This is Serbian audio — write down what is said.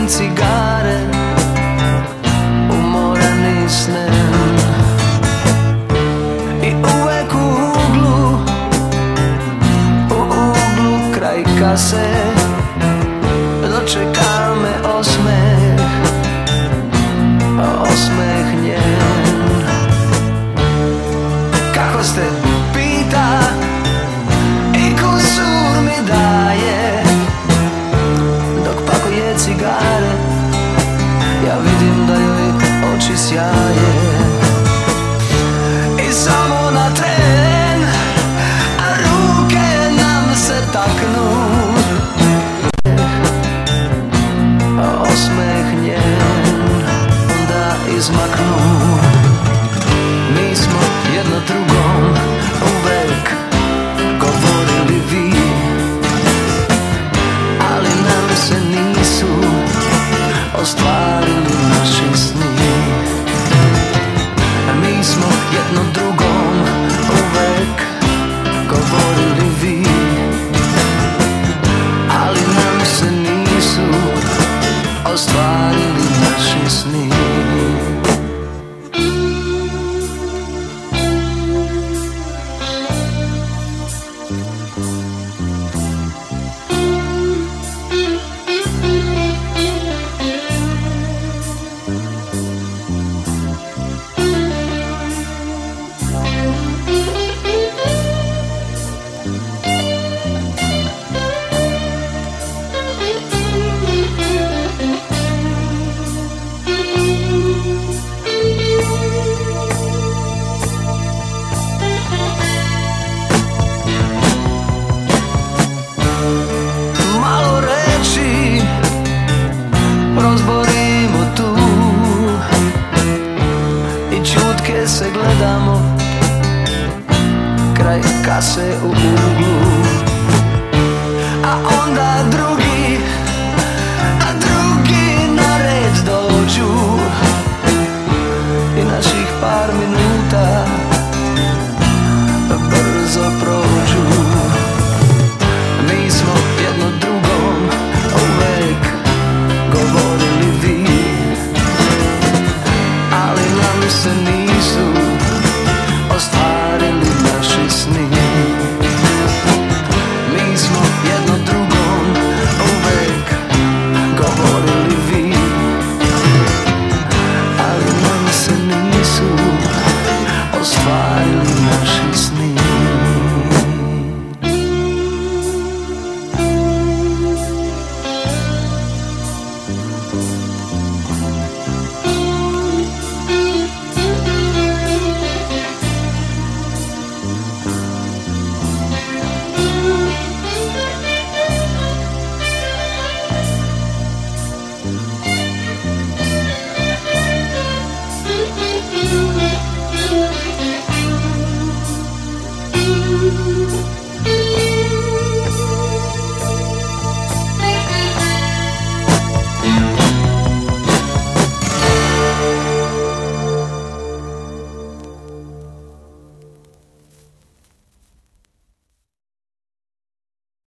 cigare, umorani snem. I uvek u uglu kraj kase dočeka me osmeh, osmeh njen. Kako ste, pita i kusur mi daje, dok pakuje cigare, ja vidim da joj oči sjaje. I samo na tren, a ruke nam se taknu, osmeh njen onda izmaknu. Mi smo jedno drugom uvek govorili vi, ali nam se nisu ostvarili naši sni. Mi smo jedno drugom uvek govorili vi, ali nam se nisu ostvarili naši sni. Prozborimo tu i čutke se gledamo kraj kase u